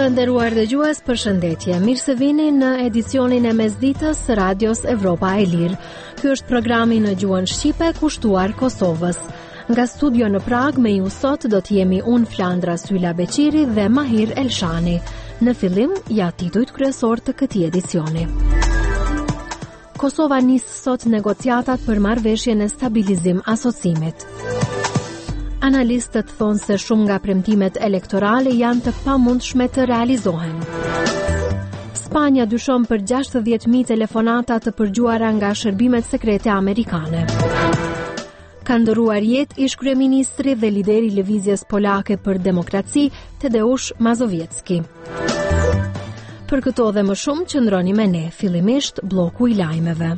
Të nderuar dëgjues, përshëndetje. Mirë se vini në edicionin e mesditës së Radios Evropa e Lirë. Ky është programi në gjuhën shqipe kushtuar Kosovës. Nga studio në Prag me ju sot do të jemi unë Flandra Sylla Beqiri dhe Mahir Elshani. Në fillim, ja titujt kryesor të këtij edicioni. Kosova nis sot negociatat për marrëveshjen e stabilizim asocimit. Analistët thonë se shumë nga premtimet elektorale janë të pamundshme të realizohen. Spanja dyshon për 60.000 telefonata të përgjuara nga shërbimet sekrete amerikane. Ka ndëruar jetë ish kryeministri dhe lideri i lëvizjes polake për demokraci, Tadeusz Mazowiecki. Për këto dhe më shumë qëndroni me ne, fillimisht bloku i lajmeve.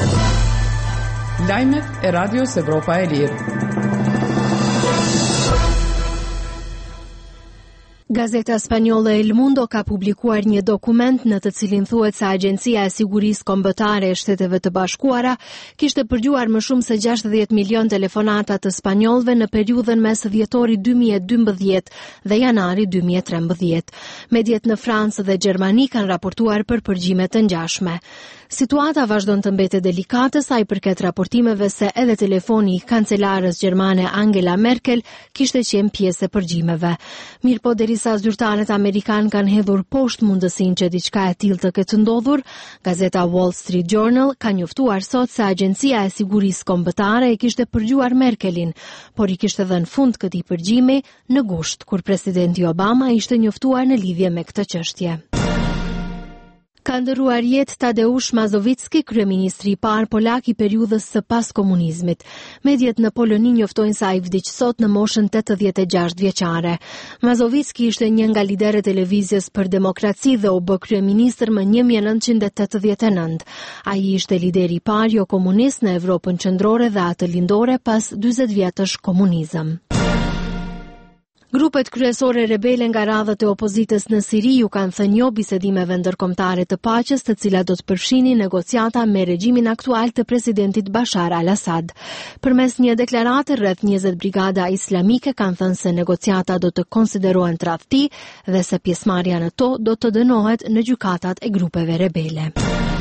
Lajmet e Radios Evropa e Lirë. Gazeta spanjolle El Mundo ka publikuar një dokument në të cilin thuhet se Agjencia e Sigurisë Kombëtare e Shteteve të Bashkuara kishte përgjuar më shumë se 60 milion telefonata të spanjollëve në periudhën mes dhjetori 2012 dhe janari 2013. Mediat në Francë dhe Gjermani kanë raportuar për përgjime të ngjashme. Situata vazhdon të mbetet delikate sa i përket raportimeve se edhe telefoni i kancelarës gjermane Angela Merkel kishte qenë pjesë e përgjimeve. Mirëpo derisa zyrtarët amerikan kanë hedhur poshtë mundësinë që diçka e tillë të ketë ndodhur, gazeta Wall Street Journal ka njoftuar sot se Agjencia e Sigurisë Kombëtare e kishte përgjuar Merkelin, por i kishte dhënë fund këtij përgjimi në gusht kur presidenti Obama ishte njoftuar në lidhje me këtë çështje. Ka ndëruar jetë Tadeusz Mazowiecki, kryeministri i parë polak i periudhës së pas komunizmit. Mediat në Poloni njoftojnë se ai vdiq sot në moshën 86 vjeçare. Mazowiecki ishte një nga liderët e lëvizjes për demokraci dhe u bë kryeministër më 1989. Ai ishte lideri i parë jo komunist në Evropën qendrore dhe atë lindore pas 40 vjetësh komunizëm. Grupet kryesore rebele nga radhët e opozitës në Siri ju kanë thënë jo bisedimeve ndërkombëtare të paqes, të cilat do të përfshinin negociata me regjimin aktual të presidentit Bashar al-Assad. Përmes një deklarate, rreth 20 brigada islamike kanë thënë se negociata do të konsiderohen tradhti dhe se pjesëmarrja në to do të dënohet në gjykatat e grupeve rebele.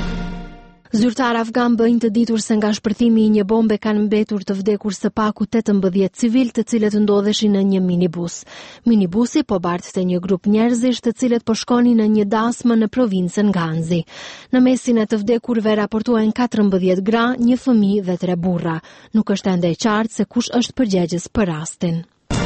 Zyrtar afgan bëjnë të ditur se nga shpërthimi i një bombe kanë mbetur të vdekur së paku 18 civil, të cilët ndodheshin në një minibus. Minibusi po bartëte një grup njerëzish të cilët po shkonin në një dasmë në provincën Ganzi. Në mesin e të vdekurve raportuan 14 gra, një fëmijë dhe 3 burra. Nuk është ende e qartë se kush është përgjegjës për rastin.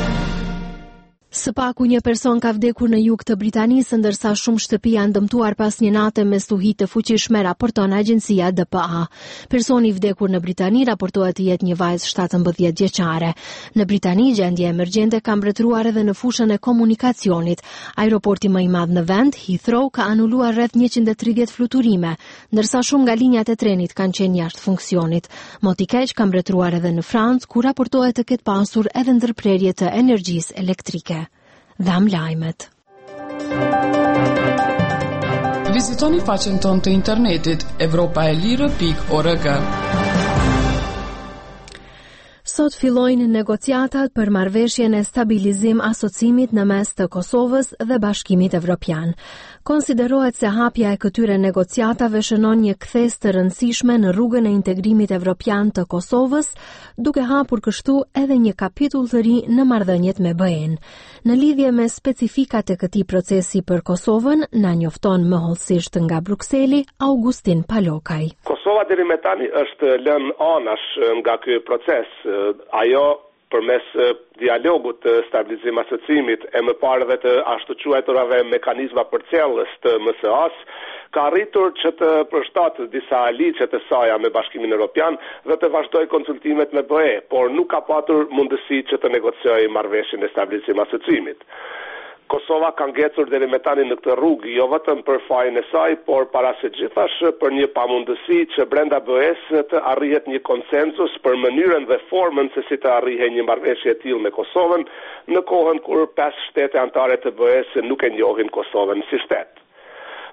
Së paku një person ka vdekur në jug të Britanisë, ndërsa shumë shtëpi janë dëmtuar pas një nate me stuhi të fuqishme, raporton agjencia DPA. Personi i vdekur në Britani raportohet të jetë një vajzë 17 vjeçare. Në Britani gjendja emergjente ka mbretëruar edhe në fushën e komunikacionit. Aeroporti më i madh në vend, Heathrow, ka anuluar rreth 130 fluturime, ndërsa shumë nga linjat e trenit kanë qenë jashtë funksionit. Më i keq ka mbretëruar edhe në Francë, ku raportohet të ketë pasur edhe ndërprerje të energjisë elektrike. Dham lajmet. Vizitoni faqen tonë të internetit europaelire.org. Sot fillojnë negociatat për marrëveshjen e stabilizim asocimit në mes të Kosovës dhe Bashkimit Evropian. Konsiderohet se hapja e këtyre negociatave shënon një kthes të rëndësishme në rrugën e integrimit evropian të Kosovës, duke hapur kështu edhe një kapitull të ri në marrëdhëniet me BE-n. Në lidhje me specifikat e këtij procesi për Kosovën, na njofton më hollësisht nga Brukseli Augustin Palokaj. Kosova deri më tani është lënë anash nga ky proces. Ajo përmes dialogut të stabilizim asocimit e më parë dhe të ashtu quajturave mekanizma përcjellës të MSA-s, ka arritur që të përshtatë disa ligje të saj me Bashkimin Evropian dhe të vazhdoj konsultimet me BE, por nuk ka patur mundësi që të negociojë marrëveshjen e stabilizim asocimit. Kosova ka ngecur deri më tani në këtë rrugë, jo vetëm për fajin e saj, por para së gjithash për një pamundësi që brenda BE-s të arrihet një konsensus për mënyrën dhe formën se si të arrijë një marrëveshje e tillë me Kosovën, në kohën kur 5 shtete anëtare të BE-s nuk e njohin Kosovën si shtet.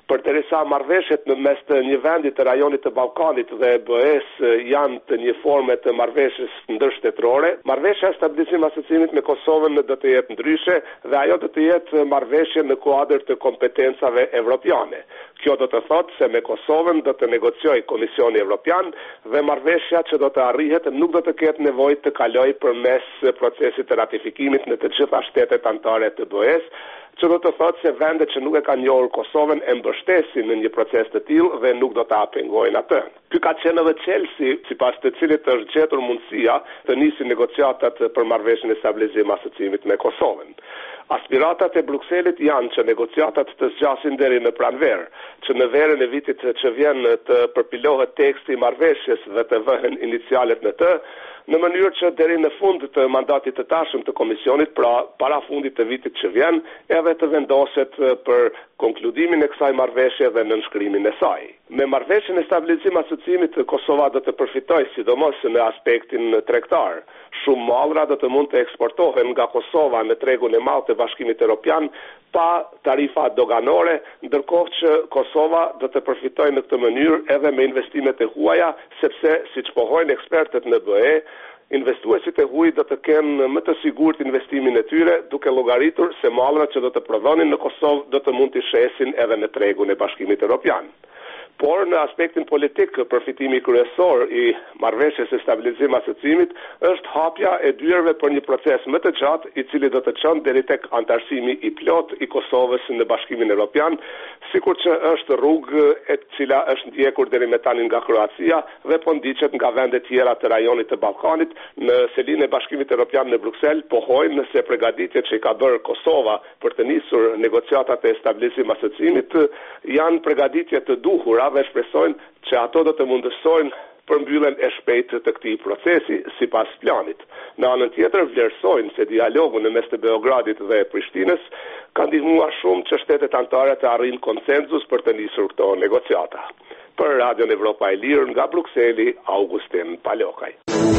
Përderisa marrëveshjet në mes të një vendi të rajonit të Ballkanit dhe BE-s janë të një forme të marrëveshjes ndërshtetërore, marrëveshja e stabilizimit të asociimit me Kosovën do të jetë ndryshe dhe ajo do të jetë marrëveshje në kuadër të kompetencave evropiane. Kjo do të thotë se me Kosovën do të negociojë Komisioni Evropian dhe marrëveshja që do të arrihet nuk do të ketë nevojë të kalojë përmes procesit të ratifikimit në të gjitha shtetet anëtare të BE-s, që do të thotë se vendet që nuk e kanë njohur Kosovën e mbështesin në një proces të tillë dhe nuk do ta pengojnë atë. Ky ka qenë edhe çelësi sipas të cilit është gjetur mundësia të nisin negociatat për marrëveshjen e stabilizimit asociimit me Kosovën. Aspiratat e Brukselit janë që negociatat të zgjasin deri në pranverë, që në verën e vitit që vjen të përpilohet teksti i marrëveshjes dhe të vëhen inicialet në të, në mënyrë që deri në fund të mandatit të tashëm të komisionit, pra para fundit të vitit që vjen, edhe të vendoset për konkludimin e kësaj marrëveshje dhe nënshkrimin e saj. Me marrëveshjen e stabilizimit asociimit, Kosova do të përfitojë sidomos në aspektin tregtar. Shumë mallra do të mund të eksportohen nga Kosova në tregun e madh të Bashkimit Evropian pa tarifa doganore, ndërkohë që Kosova do të përfitojë në këtë mënyrë edhe me investimet e huaja, sepse siç pohojnë ekspertët në BE, investuesit e huaj do të kenë më të sigurt investimin e tyre, duke llogaritur se mallrat që do të prodhonin në Kosovë do të mund të shesin edhe në tregun e Bashkimit Evropian. Por në aspektin politik, përfitimi kryesor i marrëveshjes së stabilizimit asociimit është hapja e dyerve për një proces më të gjatë, i cili do të çon deri tek anëtarësimi i plot i Kosovës në Bashkimin Evropian, sikur që është rrugë e cila është ndjekur deri më tani nga Kroacia dhe po ndiqet nga vende tjera të rajonit të Ballkanit. Në selinë e Bashkimit Evropian në Bruksel pohojnë se përgatitjet që i ka bërë Kosova për të nisur negociatat e stabilizimit asociimit janë përgatitje të duhura dhe shpresojnë që ato do të mundësojnë përmbyllen e shpejtë të këtij procesi sipas planit. Në anën tjetër vlerësojnë se dialogu në mes të Beogradit dhe Prishtinës ka ndihmuar shumë që shtetet anëtare të arrijnë konsenzus për të nisur këto negociata. Për Radion Evropa e Lirë nga Brukseli, Augustin Palokaj.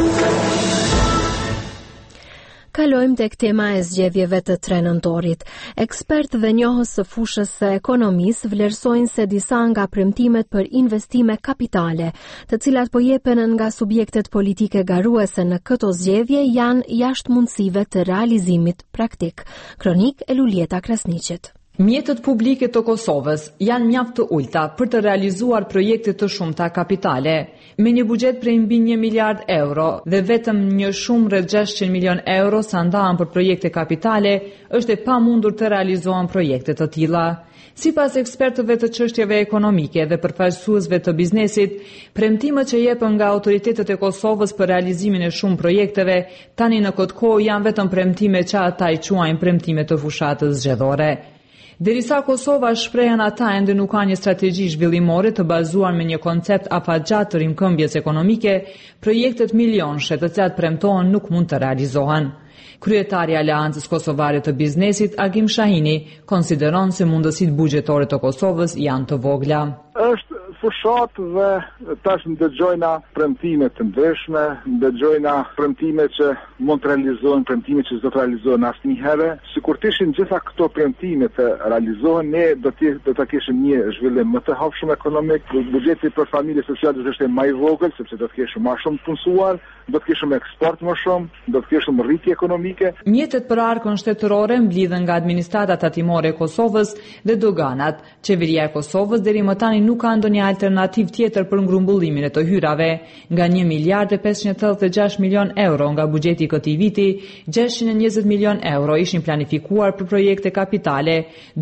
Kalojmë tek tema e zgjedhjeve të 3 nëntorit. Ekspertë dhe njohës së fushës së ekonomisë vlerësojnë se disa nga premtimet për investime kapitale, të cilat po jepen nga subjektet politike garuese në këto zgjedhje, janë jashtë mundësive të realizimit praktik. Kronik e Lulieta Krasniqit. Mjetet publike të Kosovës janë mjaft të ulta për të realizuar projekte të shumta kapitale. Me një buxhet prej mbi 1 miliard euro dhe vetëm një shumë rreth 600 milion euro sa ndahen për projekte kapitale, është e pamundur të realizohen projekte të tilla. Sipas ekspertëve të çështjeve ekonomike dhe përfaqësuesve të biznesit, premtimet që jepen nga autoritetet e Kosovës për realizimin e shumë projekteve tani në këtë kohë janë vetëm premtime që ata i quajnë premtime të fushatës zgjedhore. Derisa Kosova shprehen ata ende nuk ka një strategji zhvillimore të bazuar me një koncept afatgjat të rimkëmbjes ekonomike, projektet milionshë të cilat premtohen nuk mund të realizohen. Kryetari i Aleancës Kosovare të Biznesit, Agim Shahini, konsideron se mundësitë buxhetore të Kosovës janë të vogla. Është fushat dhe tash ndëgjojna premtime të ndryshme, ndëgjojna premtime që mund të realizohen, premtime që s'do të realizohen asnjëherë. Sikur të ishin gjitha këto premtime të realizohen, ne do të kishim një zhvillim më të hapshëm ekonomik, buxheti për familje sociale do të ishte më i vogël, sepse do të kishim më shumë të punësuar, do të kishim eksport më shumë, do të kishim rritje ekonomike. Mjetet për arkën shtetërore mblidhen nga administrata tatimore e Kosovës dhe doganat. Qeveria e Kosovës deri më tani nuk ka ndonjë alternativë tjetër për ngrumbullimin e të hyrave. Nga 1 miliard e 586 milion euro nga buxheti i këtij viti, 620 milion euro ishin planifikuar për projekte kapitale,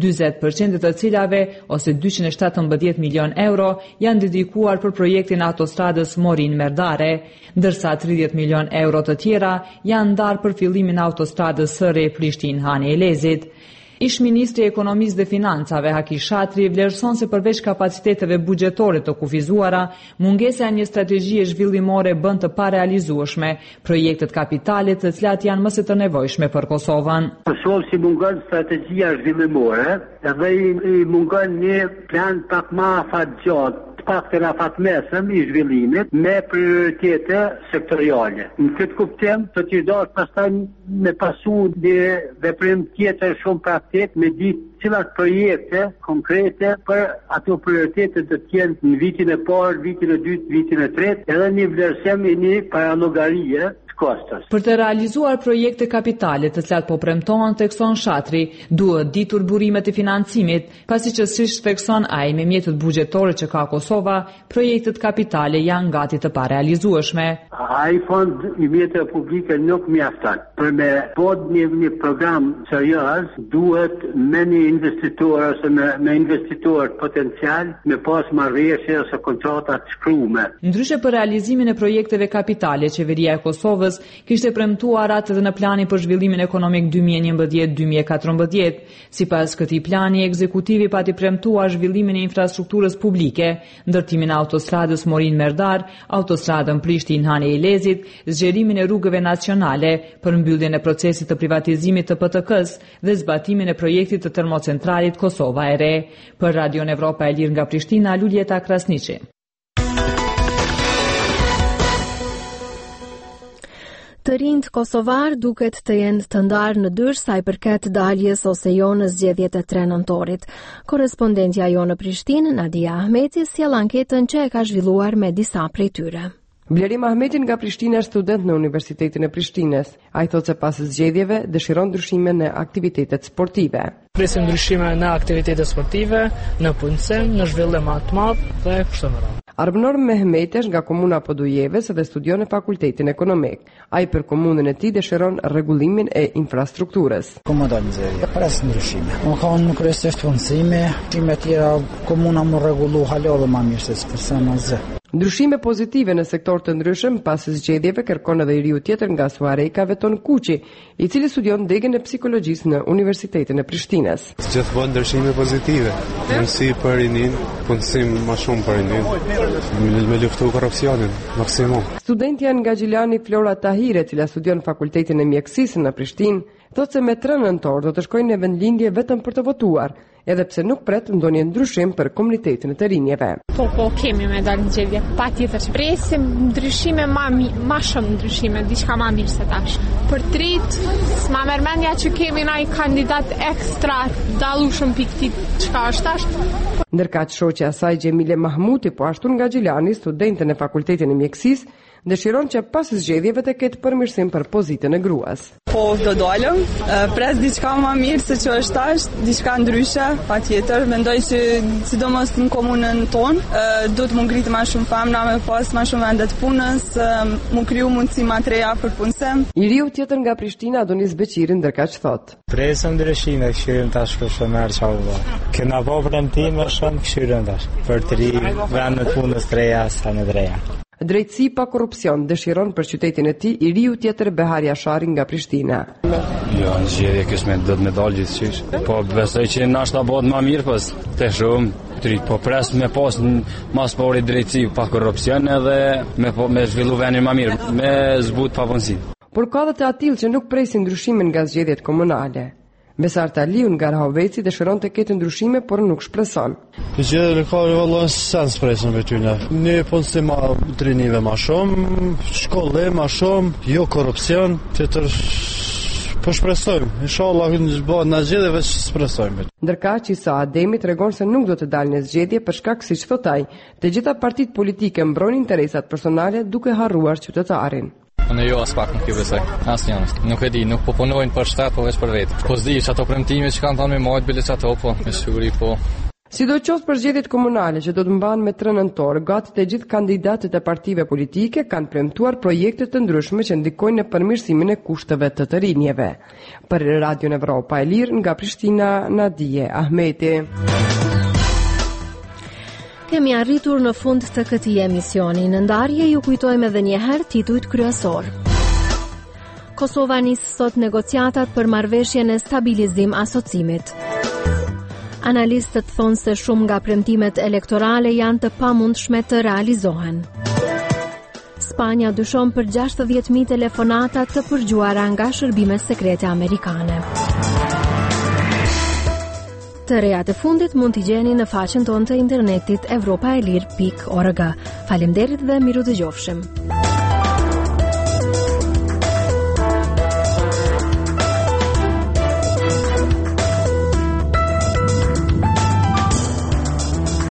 40% të cilave ose 217 milion euro janë dedikuar për projektin e autostradës Morin-Merdare, ndërsa 30 milion euro të tjera janë ndarë për fillimin e autostradës së Prishtinë-Hani Elezit. Ish-ministri i Ekonomisë dhe Financave Haki Shatri vlerëson se përveç kapaciteteve buxhetore të kufizuara, mungesa e një strategjie zhvillimore bën të parealizueshme projektet kapitale të cilat janë më së të nevojshme për Kosovën. Kosovë si mungon strategjia zhvillimore, edhe i mungon një plan pak më afatgjat pakten afatmesëm I zhvillimit me prioritete sektoriale. Në këtë kuptim, të t'i dashur pastaj me pasu dhe veprim tjetër shumë praktik me ditë cilat projekte konkrete për ato prioritete të tjenë në vitin e parë, vitin e dytë, vitin e tretë, edhe një vlerësim I një paranogarie kostos. Për të realizuar projekte kapitale të cilat po premtohen tekson Shatri, duhet ditur burimet e financimit, pasi që siç thekson ai me mjetet buxhetore që ka Kosova, projektet kapitale janë gati të parealizueshme. Ai fond I mjeteve publike nuk mjafton. Për me bod një program serioz, duhet me një investitor ose me investitor potencial me pas marrëveshje ose kontrata të shkruame. Ndryshe për realizimin e projekteve kapitale, qeveria e Kosovës kishte premtuar atë në planin për zhvillimin ekonomik 2011-2014. Sipas këtij plani, ekzekutivi pati premtuar zhvillimin e infrastrukturës publike, ndërtimin e autostradës Morin-Merdar, autostradën Prishtinë-Hane Ilezit, zgjerimin e rrugëve nacionale, përmbylljen e procesit të privatizimit të PTK-s dhe zbatimin e projektit të termocentralit Kosova e Re. Për Radion Evropa e Lirë nga Prishtina, Luljeta Krasniqi. Të rinjt kosovar duket të jenë të ndarë në dysh sa I përket daljes ose jo në zgjedhjet e 3 nëntorit. Korrespondentja jo në Prishtinë, Nadia Ahmeti, sjell anketën që e ka zhvilluar me disa prej tyre. Blerim Ahmetin nga Prishtina është student në Universitetin e Prishtinës. Ai thotë se pas zgjedhjeve dëshiron ndryshime në aktivitetet sportive. Presim ndryshime në aktivitetet sportive, në punësim, në zhvillim më të madh dhe kështu me radhë. Arbenor Mehmetesh nga komuna Podujeves dhe studion në Fakultetin Ekonomik. Ai për komunën e tij dëshiron rregullimin e infrastrukturës. Modernizimi, pres ndryshime. Më kanë kryesisht punësimi, të tjera komuna më rregullu halo dhe më mirë se përse më zë. Ndryshime pozitive në sektor të ndryshëm pas zgjedhjeve kërkon edhe njeriu tjetër nga Suarejka Veton Kuqi, I cili studion degën e psikologjisë në Universitetin e Prishtinës. Gjithmonë ndryshime pozitive, mësi për rinin, punësim më shumë për rinin, me luftu korrupsionin, maksimum. Studentja nga Gjilani Flora Tahire, cila studion Fakultetin e Mjekësisë në Prishtinë, thotë se me 3 nëntor do të shkojnë në vendlindje vetëm për të votuar, edhe pse nuk pret ndonjë ndryshim për komunitetin e të rinjeve. Po kemi me dalë në zgjedhje, patjetër. Presim ndryshime ma shumë ndryshime, diçka ma mirë se tash. Për trit, s'ma merr mendja që kemi ndonjë kandidat ekstra dallueshëm pikë çka është tash. Ndërkaq shoqja e saj Gjemile Mahmuti, po ashtu nga Gjilani, studente në Fakultetin e Mjekësisë, dëshiron që pas zgjedhjeve të ketë përmirësim për pozitën e gruas. Po do dalëm, pres diçka më mirë se që është tash, diçka ndryshe, patjetër. Mendoj që sidomos në komunën tonë, do të më ngritë më shumë femra, me pas më shumë vende të punës, më kriju mundësi më të reja për punësim. Njeriu tjetër nga Prishtina, Adonis Beqiri, ndërkaq thotë. Presëm ndryshime, këshirën tash për shëmerë që u. Kena po premtime shumë këshirën tash, për të ri vendet punës të reja, sa në të reja. Drejtësi pa korrupsion dëshiron për qytetin e tij I riu tjetër Behari Ashari nga Prishtina. Jo, në zgjedhje këshme do të me dalë gjithçysh. Po besoj që nashta bëhet më mirë pas të shumë trik, po pres me pas mas pori drejtësi pa korrupsion edhe me zhvillu vendin më mirë, me zbut papunësi. Por ka edhe të atill që nuk presin ndryshimin nga zgjedhjet komunale. Besar Taliu nga Rahoveci dëshiron të ketë ndryshime, por nuk shpreson. Të gjithë lokale vallon sens presin për tyne. Ne punësim të rinive më shumë, shkolle më shumë, jo korrupsion, tjetër po shpresojmë. Inshallah bëhet në zgjedhje veç shpresojmë. Ndërkaq Isa Ademi tregon se nuk do të dalë në zgjedhje për shkak siç thot ai, të gjitha partitë politike mbrojnë interesat personale duke harruar qytetarin. Unë jo as pak nuk ju besoj, asnjë. Nuk e di, nuk po punojnë për shtet, po vetëm për vetë. Po s'di çato premtime që kanë thënë me majt bile çato po, me siguri po. Sidoqoftë për zgjedhjet komunale që do të mbahen me 3 nëntor, gati të gjithë kandidatët e partive politike kanë premtuar projekte të ndryshme që ndikojnë në përmirësimin e kushteve të rinjeve. Për Radion Evropa e Lirë nga Prishtina, Nadia Ahmeti. Kemi arritur në fund të këtij emisioni. Në ndarje ju kujtojmë edhe një herë titujt kryesor. Kosova nis sot negociatat për marrëveshjen e stabilizim asocimit. Analistët thonë se shumë nga premtimet elektorale janë të pamundshme të realizohen. Spanja dyshon për 60.000 telefonata të përgjuara nga shërbime sekrete amerikane. Të rejat e fundit mund t'i gjeni në faqen tonë të internetit evropaelir.org. Faleminderit dhe miru dëgjofshim.